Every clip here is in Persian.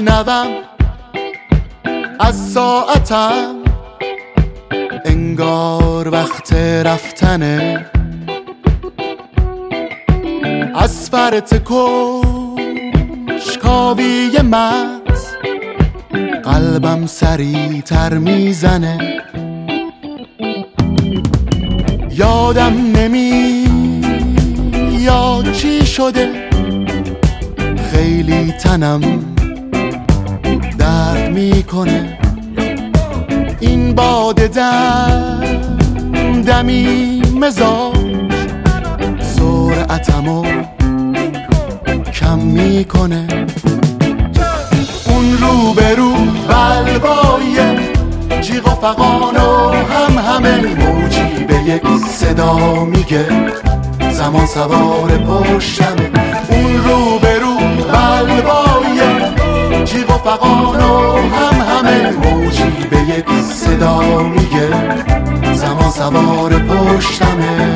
میشنوم از ساعتم، انگار وقت رفتنه. از فرط کنجکاوی مغز قلبم سریع‌تر میزنه. یادم نمیاد چی شده، خیلی تنم درد میکنه. این باد دمی مزاج سرعتمو کم میکنه. اون روبرو بلوای جیغ و فغان و همه موجی به یک صدا میگه زمان سوار پشتمه. اون روبرو بلوای جیغ و فغان و همه موجی به یک صدا میگه زمان سوار پشتمه.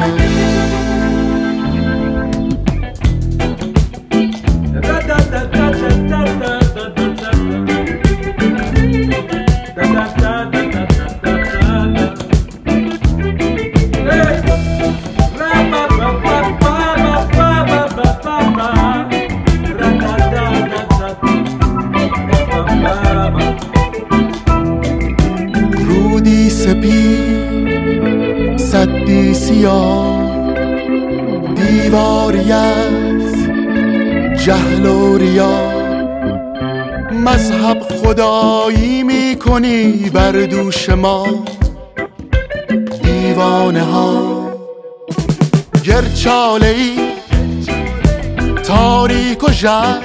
رودی سپید سدی سیاه، دیواری از جهل و ریا. مذهب خدایی میکنی بر دوش ما، دیوانه ها. گرچاله ای تاریک و ژرف،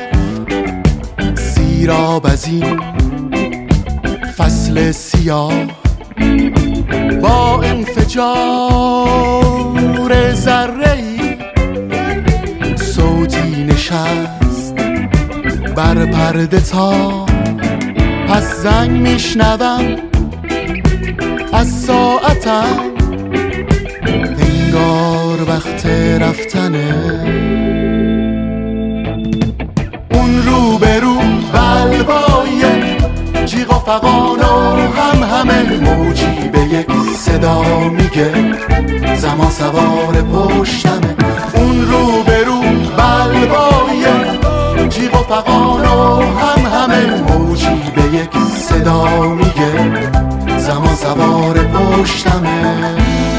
سیراب از این فصل سیاه. با انفجار ذره‌ای صوتی نشست بر پرده تا پس زنگ میشنوم از ساعتم، انگار وقت رفتنه. اون روبرو بلوای جیغ و فغان و همه موجی به یک صدا میگه زمان سوار پشتمه. اون روبرو بلوای جیغ و فغان و همه موجی به یک صدا میگه زمان سوار پشتمه.